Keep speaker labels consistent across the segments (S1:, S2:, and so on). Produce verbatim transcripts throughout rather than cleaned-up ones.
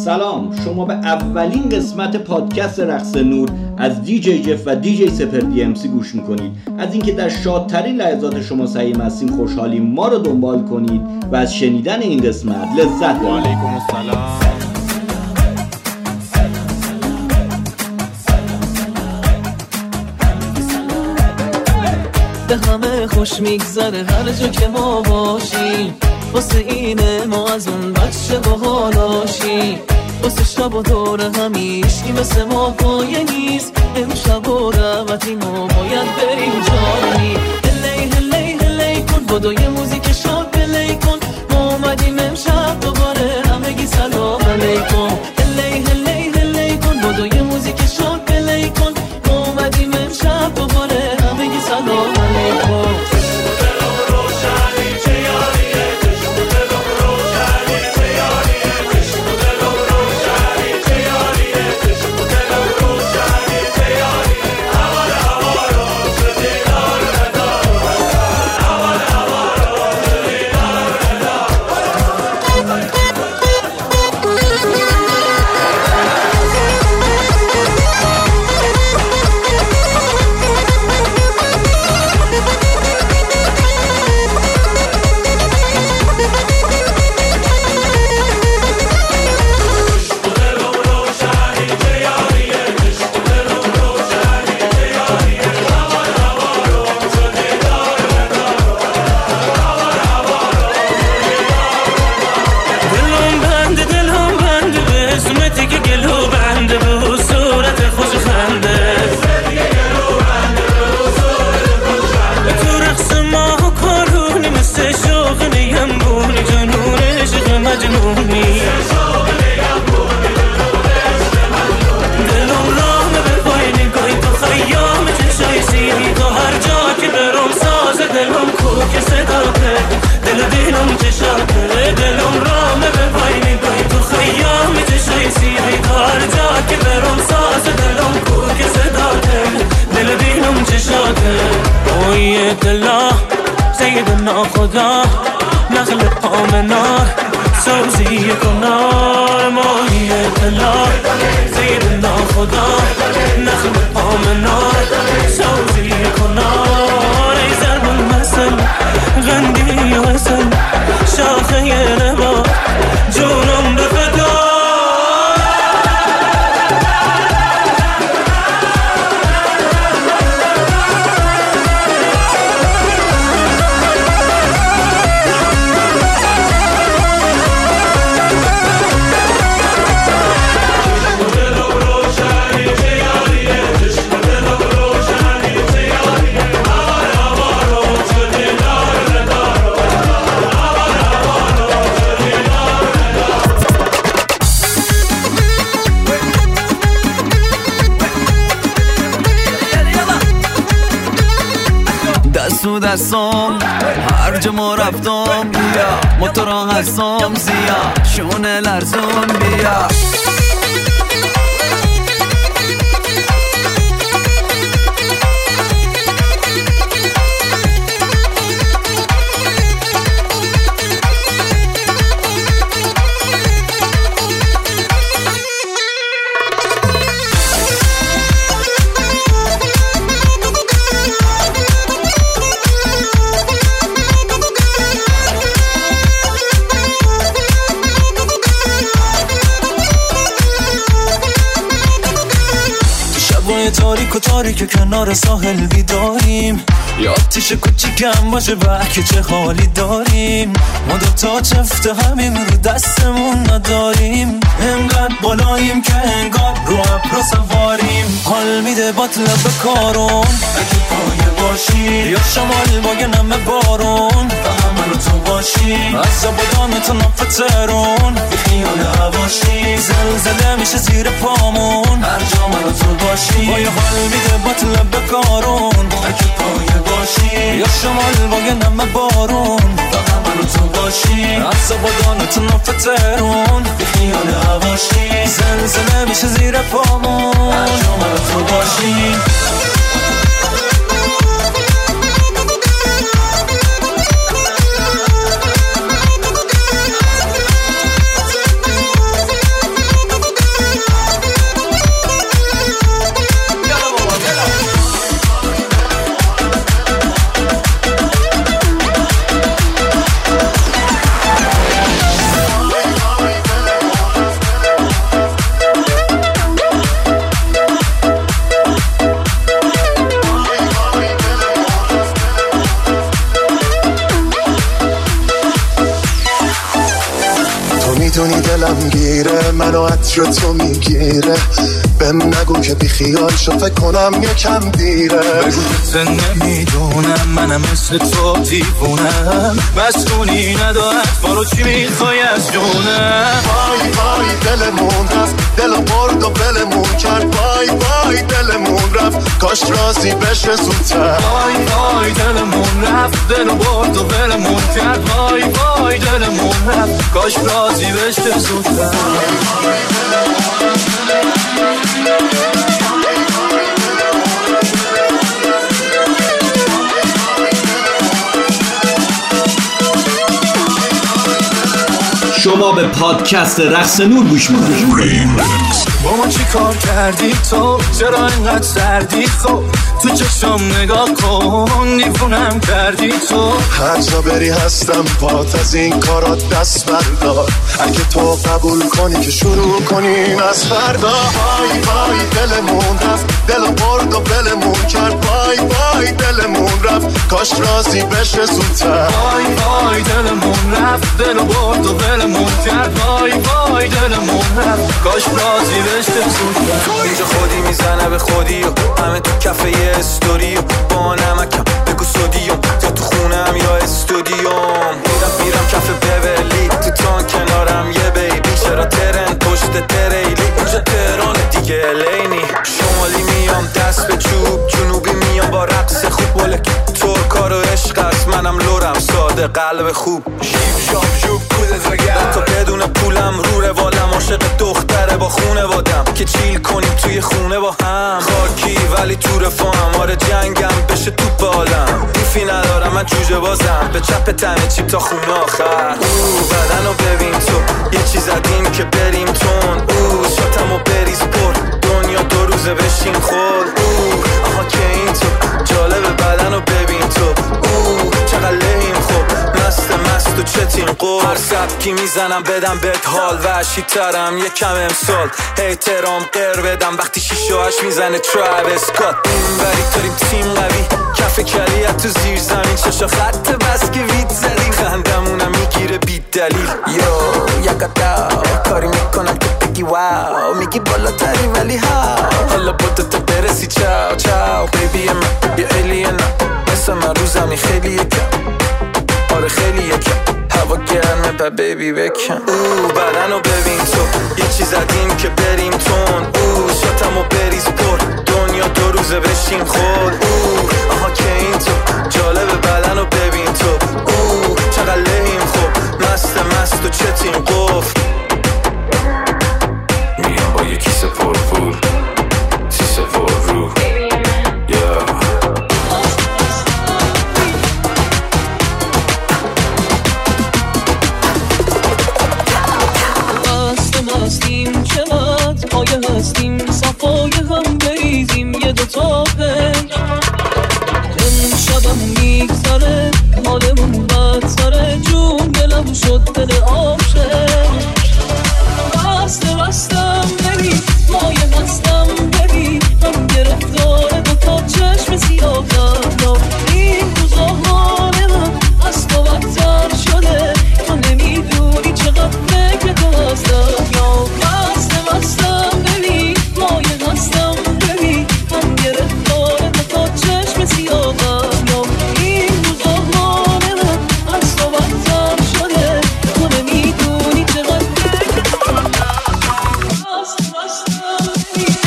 S1: سلام، شما به اولین قسمت پادکست رقص نور از دی جی جف و دی جی سپر دی ام سی گوش میکنید. از اینکه در شادترین لحظات شما سعیم هستیم خوشحالیم ما رو دنبال کنید و از شنیدن این قسمت لذت ببرید.
S2: و علیکم السلام.
S3: به همه خوش میگذره هر جا که ما باشیم، واسه اینه ما از اون بچه باهالاشیم، واسه شب و دور همیشگی مثل ما پایه نیست، امشب و روتی ما باید بریم جایی. هلی هلی هلی کن بدو یه موزیک شاد پلی کن، ما اومدیم امشب دوباره همگی سلام علیکم. هلی هلی هلی کن بدو یه موزیک شاد پلی کن، ما اومدیم امشب دوباره همگی سلام علیکم.
S4: سيدنا خدا نخلق آمنار سوزی کنار مایت الله. سيدنا خدا نخلق آمنار سوزی کنار. ای ضرب المثل غندی و حسن شاخه نبا جونم بفدا.
S3: دستو دستم هر جا ما رفتم بیا موتورا هستم زیا شونه لرزون بیا.
S4: تاریک و تاریک کنار ساحل بیداریم، یا آتیش کوچیکم باشه وحکه چه حالی داریم. ما دوتا چفت همیم رو دستمون نداریم، انقدر بالاییم که انگار رو ابر سواریم. حال میده باطل به کارون اگه پایه باشی، یا شمال با یه نمه بارون و همه رو تو باشی. از زبادان تا نفت ترون بی خیال هواشی، زلزله میشه زیر پامون هر جا من رو تو باشی. با یه حال میده باطل به کارون اگه پایه باشی، یا شمال با یه نمه بارون و همه رو تو باشی. از زبادان تا نفت ترون بی خیال هواشی، زلزله میشه زیر پامون هر جا من رو تو باشی.
S2: وای دلم گیره منو عطر تو میگیره بهم نگو که بی خیال شو فکر کنم یکم دیره
S4: بگو که نمیدونم منم مثل تو دیوونم مسئولی ندارد فارو چی میخوای از جونم
S2: وای وای دلمون رفت دلو برد و بلمون کرد وای وای دلمون رفت کاش راضی بشه زودتر
S4: وای وای دلمون رفت دلو برد و بلمون کرد وای وای دلمون رفت کاش راضی بشه زودتر
S1: شما به پادکست رقص نور گوش میکنید.
S4: با ما چی کار کردی تو چرا اینقدر سردی خب تو چشم نگاه کن دیوونم کردی تو
S2: هر جا بری هستم پات از این کارات دست بردار اگه تو قبول کنی که شروع کنیم از فردا وای وای دلمون رفت دلو برد و بلمون کرد وای وای دلمون رفت کاش راضی بشه زودتر
S4: وای وای دلمون رفت دلو برد و بلمون کرد وای وای دلمون رفت کاش راضی بشه زودتر اینجا خودی میزنه به خودی و همه تو کفه یه استوری و با نمکم بگو سودیوم یا تو خونم یا استودیوم میرم میرم کف بولی تو تان کنارم یه بیبی چرا ترن پشت تریلی اینجا تهران دیگه الینی شمالی میام دست به چوب جنوبی میام با رقص خوب ولک ترکا رو عشق است منم لورم ساده قلب خوب شیب شاب شوب کودت وگرد تا بدون پولم رو روالم عاشق دختره با خونه وادم که چیل کنیم توی خونه با هم خاکی ولی تو رفاهم آره جنگم بشه تو بالم بیفی ندارم من جوجه بازم به چپ تنه چیپ تا خونه آخر او بدن رو ببین تو یه چیز عدیم که بریم تون او شاتم و بریز پر دنیا دو روزه بشین خود او آها که این تو جالب بدن رو ببین تو او چقدر لحیم خوب مست مست و چتین قول هر سبکی میزنم بدم بهت حال وحشی ترم یکم امسال احترام قر بدم وقتی شیشه هاش میزنه تراویس اسکات این بری داریم تیم قوی کف کلیت تو زیر زمین چشا خط بس که وید زدیم خندمونم میگیره بی دلیل یو یکتا کاری میکنم که بگی واو میگی بالاتری ولی ها حالا با تو برسی چاو چاو بیبی من یه الین مثل من رو زمین خیلی یکم آره خیلی یکم هوا گرمه با بیبی بکن او بدن رو ببین تو یه چیز عدیم که بریم تون او شاتم و بریز پر دنیا دو روزه بشین خود او آها که این تو جالب بدن رو ببین تو او چقدر لحیم خوب مست مست و چتین قفل میام با یه کیسه پر پول سیسه پر رو
S3: هستیم چقدر پایه هستیم صفای هم بریزیم یه دوتا پنج امشبم میگذره حالمون بدتره جون دلم شد دل عاشق بسته بستم ببین مایه هستم ببین هم گرفتار دوتا چشم سیاهم این روزا حال من از تو بدتر شده تو نمیدونی چقدر فکر تو هستم یا بسته بستم ببین مایه هستم ببین هم گرفتار دوتا چشم سیاهم یا این روزا حال من از تو بدتر شده تو نمیدونی چقدر فکر تو هستم بسته بستم ببین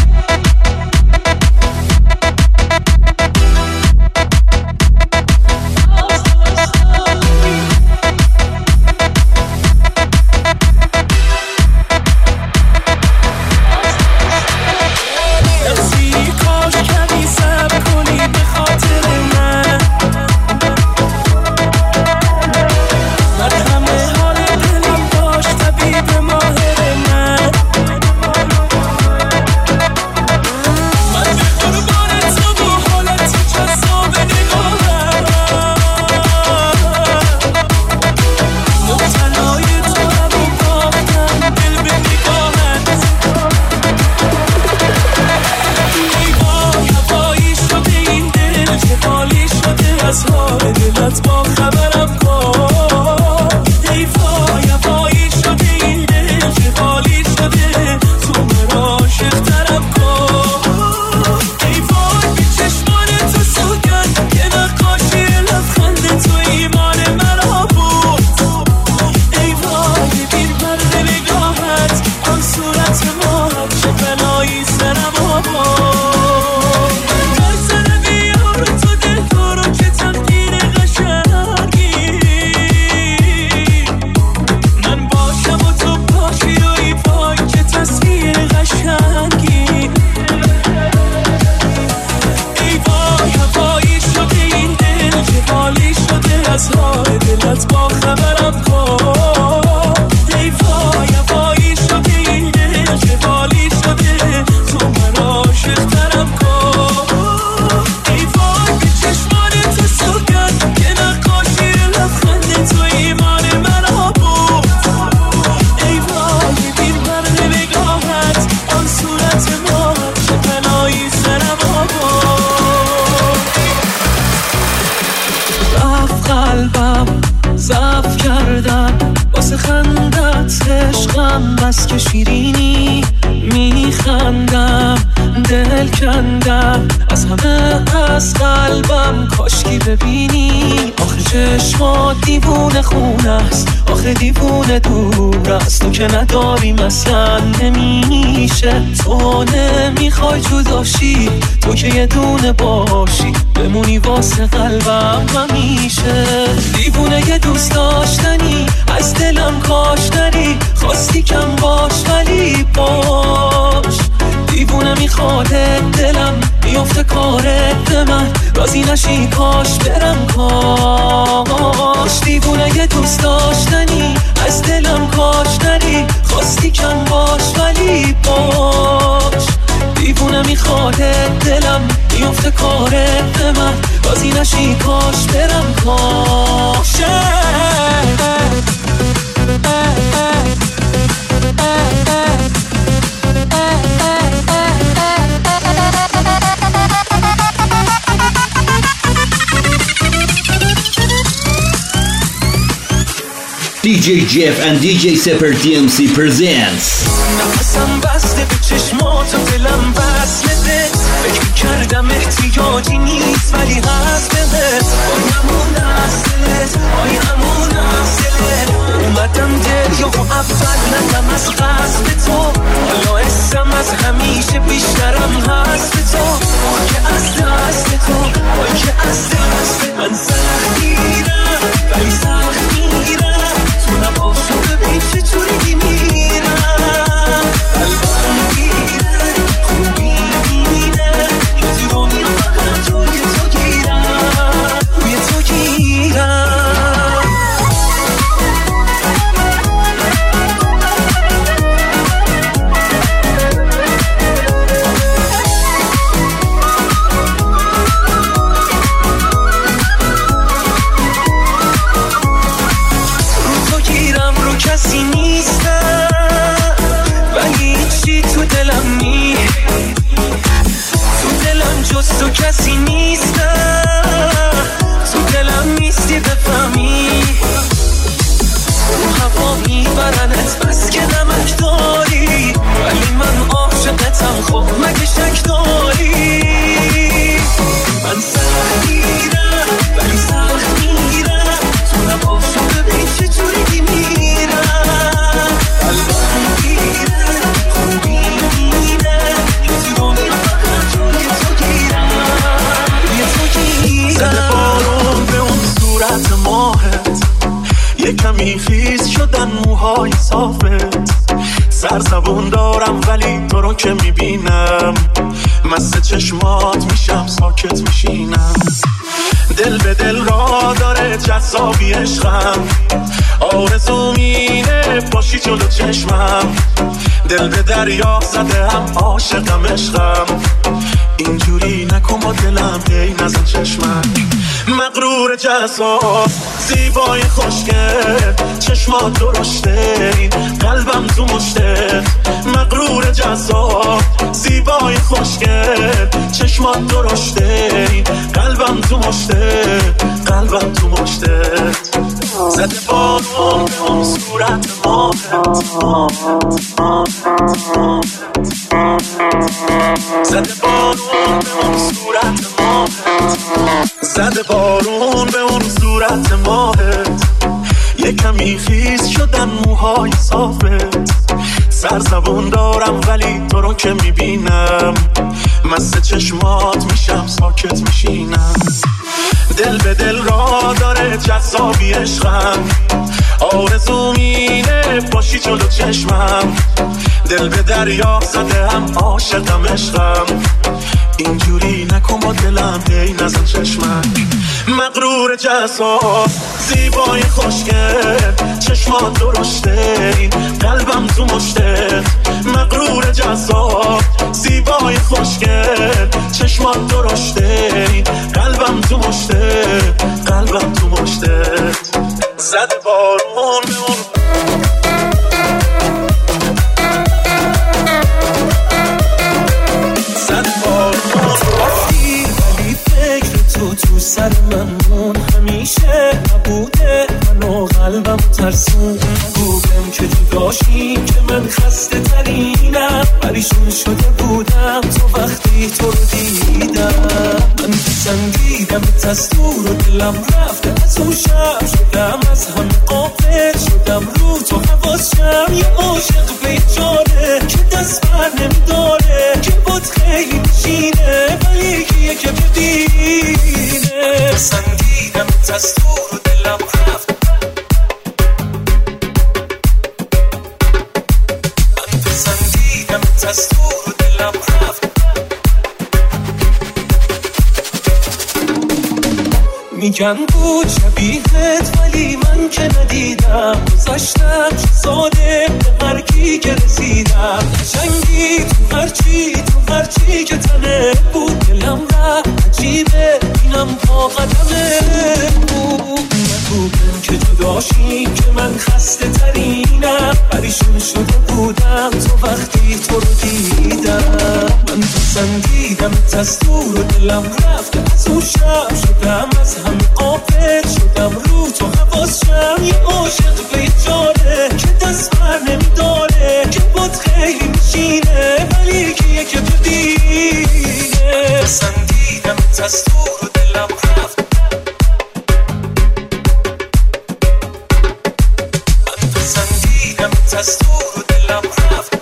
S3: هست که شیرینی میخندم، دل کندم از همه از قلبم، کاشکی ببینی. آخه چشمات دیوونه خونه است، آخه دیوونه دور است، تو که نداری مثلا نمیشه. تو نمیخوای جداشی، تو که یه دونه باشی، بمونی واسه قلبم همیشه. دیوونه یه دوست داشتنی، از دلم کاش نری، خواستی کم باش ولی باش. دیوونه میخواد دلم بیفته کارت به من، راضی نشی کاش برم کاش. دیوونه یه دوست داشتنی، از دلم کاش نری، خواستی کم باش ولی باش. دیوونه میخواد دلم بیفته کارت به من، راضی نشی کاش برم کاش.
S1: دی جی Jeff and دی جی Seper دی ام سی presents.
S3: نفسم بسته به چشمات و دلم بسته، فکر کردم احتیاجی نیست ولی هست بهت. آی همون نسلت، آی همون نسلت، اومدم دل یا اول ندم از قصد تو، حالا اسم از همیشه بیشترم هست به تو. آی که از دست تو، آی که از دست من سخت میرم ولی سخت میرم، تو نباشو ببین چطوری میرم. قلبم میره خوبی میره، یه دونی فقط توی تو گیرم، توی تو گیرم. کسی نیستم ولی چی تو دلم نی، تو دلم جز تو کسی نیستم، تو دلم نیستی بفهمی. رو هوا میبرنت بس که نمک داری، ولی من عاشقتم خب مگه شک داری. من سخت میرم ولی سخت میرم، تو نباشو ببین چجوری میرم. قلبم میره خوبی میره، یه دونی فقط توی تو گیرم، یه تو گیرم. زده بارون به اون صورت ماهت، یه کمی خیز شدن موهای صافت. سرزبون دارم ولی تو رو که میبینم، مست چشمات میشم ساکت میشینم. دل به دل را داره جذابی عشقم، آرزو مینه باشی جلو چشمم. دل به دریا زده هم عاشقم عشقم، اینجوری نکن با دلم هی نزن چشمم. مغرور جذاب زیبای خوشگل، چشمات درشته این قلبم تو مشته. مغرور جذاب زیبای خوشگل، چشمات درشته این قلبم تو مشته، قلبم تو مشته. زده بارون به اون صورت ماهت، زده بارون به اون صورت ماهت، زده بارون به اون صورت ماهت. یه کمی خیز شدن موهای صافت. سرزبون دارم ولی تو رو که میبینم، مست چشمات میشم ساکت میشینم. دل به دل را داره جذابی عشقم، آرزو مینه باشی جلو چشمم. دل به دریا زده هم عاشقم عشقم، اینجوری نکن با دلم هی نزن چشمم. مغرور جذاب زیبای خوشگل، چشمات درشته این قلبم تو مشته. مغرور جذاب زیبای خوشگل، چشمات درشته این قلبم تو مشته، قلبم تو مشته. زده بارون به اون تو سر من مون، همیشه نبوده منو قلبم ترسون. بودم که جداشی که من خسته
S4: پریشون شده بودم تو وقتی تو رو دیدم. من پسندیدم از دور و دلم رفته از اون شب، شدم از هم قافل شدم رو تو حواسم. یه عاشق بیچاره که دست بر نمیداره، که بود خیلی نشینه ولی کیه که ببینه. پسندیدم از دور و دلم رفته، من پسندیدم از دور و دلم رفته. میگن بود شبیهت ولی من که ندیدم، گذاشتم چه ظالم به هر کی که رسیدم. قشنگی تو هرچی تو هرچی که تنه بود، دلم را عجیبه اینم با قدمه بود. نگو که جداشیم که من خسته ترینم، پریشون شده بودم تو وقتی تو رو دیدم. من پسندیدم از دور و دلم رفته از اون شب، شدم از هم قافل شدم رو تو حواسم. یه عاشق بیچاره که دست بر نمیداره، که بود خیلی نشینه ولی کیه که ببینه. پسندیدم از دور و دلم رفته، من پسندیدم از دور و دلم رفته.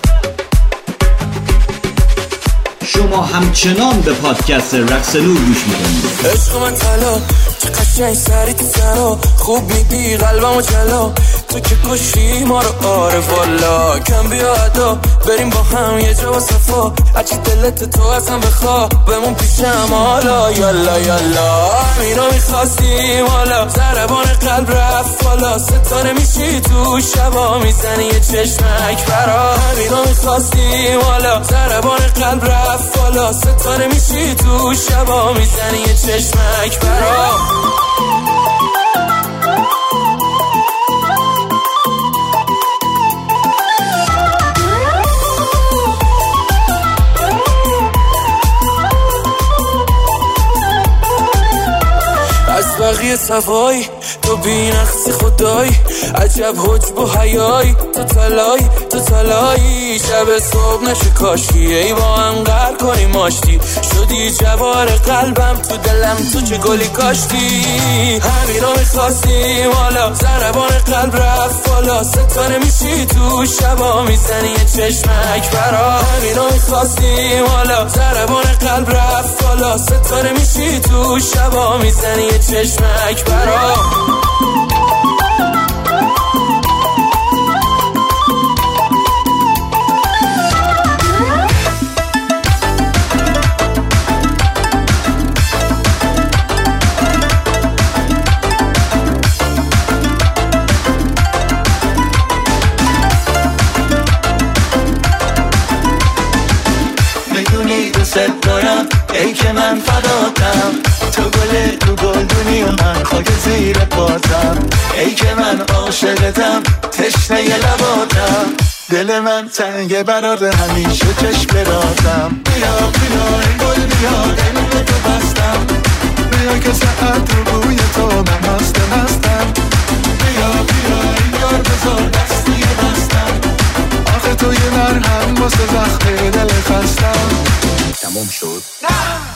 S1: شما همچنان به پادکست رقص نور گوش میکنید.
S4: عشق من طلا چه قشنگ سری تو سرا، خوب میدی قلبمو جلا، تو که کشی ما رو آره والا. کم بیا ادا بریم با هم یه جا و صفا، هرچی دلت تو ازم بخوا بمون پیشم حالا. یالا یالا همینا میخواستیم حالا، ضربان قلب رفت بالا، ستاره میشی تو شبا میزنی یه چشمک برا. همینا میخواستیم حالا، ضربان قلب رفت بالا، ستاره میشی تو شبا میزنی یه چشمک برا. از بقیه صفایی تو بی نقصی خدایی، عجب حجب و حیایی، تو تلایی تو تلایی. شب صبح نشه کاشی ای با هم قر کنیم آشتی، شدی جوار قلبم تو دلم تو چه گلی کاشتی. همین رو میخواستیم حالا، ضربان قلب رفت بالا، ستاره میشی تو شبا میزنی یه چشمک برا. همین رو میخواستیم حالا، ضربان قلب رفت بالا، ستاره میشی تو شبا میزنی یه چشمک برا.
S3: میدونی دوست دارم ای که من فداتم، تو گل تو گلدونی و من خاک زیر پاتم. ای که من عاشقتم تشنه لباتم، دل من تنگه برات همیشه چشم براتم. بیا بیا ای گل بیا دل تو بستم، بیا که ساعت رو روی تو من مست مستم. بیا بیا ای یار بذار دستی بستم، آخه تو یه مرهم واسه زخم دل خستم. تمام شد؟ نه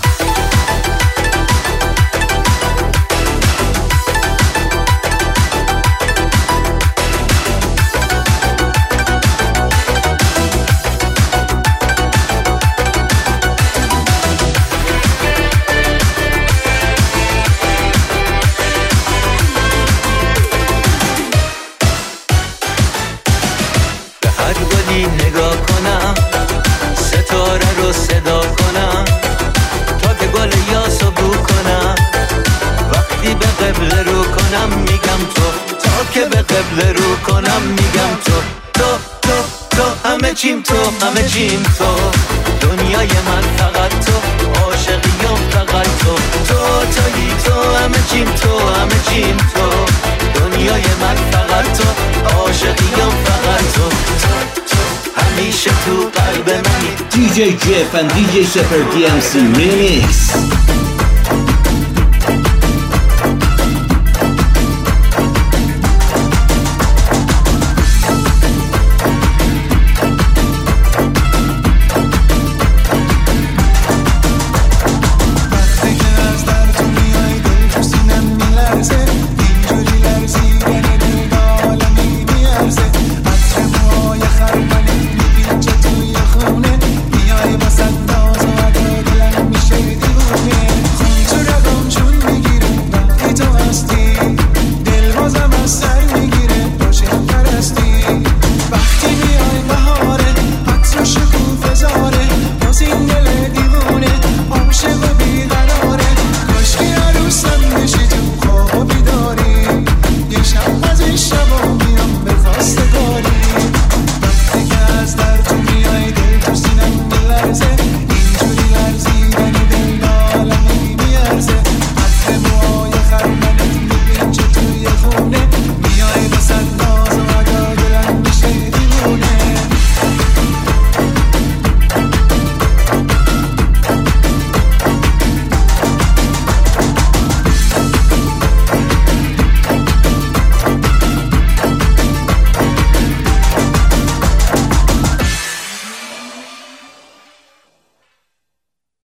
S3: نگاه کنم، ستاره رو صدا کنم، تا که گل یاسو بو کنم. وقتی به قبله رو کنم میگم تو، تا که به قبله رو کنم میگم تو. تو تو تو همه چیم تو، همه چیم تو، دنیای من فقط تو، عاشقیم فقط تو. تو تویی تو، همه چیم تو، همه چیم تو، دنیای من فقط تو، عاشقیم فقط تو. همیشه تو قلب منی.
S1: دی جی جف and دی جی Seper دی ام سی Remix.